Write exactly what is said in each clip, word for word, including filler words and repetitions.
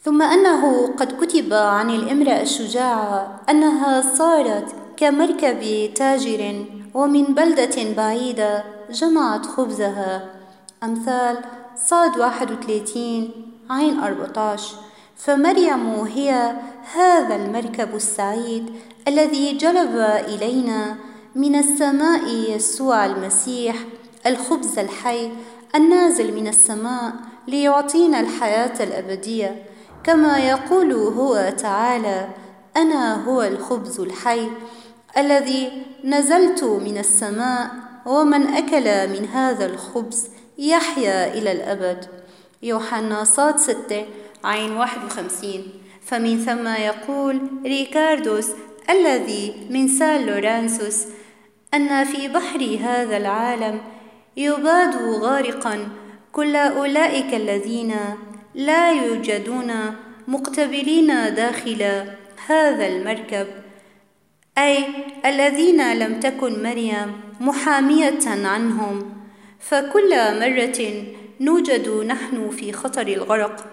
ثم أنه قد كتب عن الامرأة الشجاعة أنها صارت كمركب تاجر ومن بلدة بعيدة جمعت خبزها. أمثال صاد واحد وثلاثين عين أربعة عشر. فمريم هي هذا المركب السعيد الذي جلب إلينا من السماء يسوع المسيح الخبز الحي النازل من السماء ليعطينا الحياة الأبدية، كما يقول هو تعالى: أنا هو الخبز الحي الذي نزلت من السماء، ومن أكل من هذا الخبز يحيا إلى الأبد. يوحنا صاد ستة عين واحد وخمسين. فمن ثم يقول ريكاردوس الذي من سان لورانسوس أن في بحر هذا العالم يباد غارقا كل أولئك الذين لا يوجدون مقتبلين داخل هذا المركب، أي الذين لم تكن مريم محامية عنهم. فكل مرة نوجد نحن في خطر الغرق،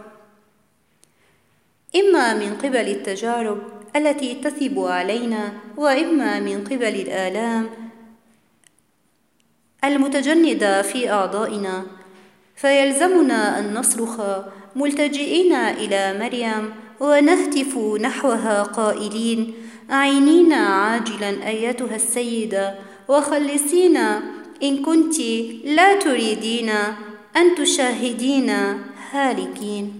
إما من قبل التجارب التي تثب علينا، وإما من قبل الآلام المتجندة في أعضائنا، فيلزمنا أن نصرخ ملتجئين إلى مريم ونهتف نحوها قائلين: أعينينا عاجلا أيتها السيدة، وخلصينا إن كنت لا تريدين أن تشاهدين هالكين.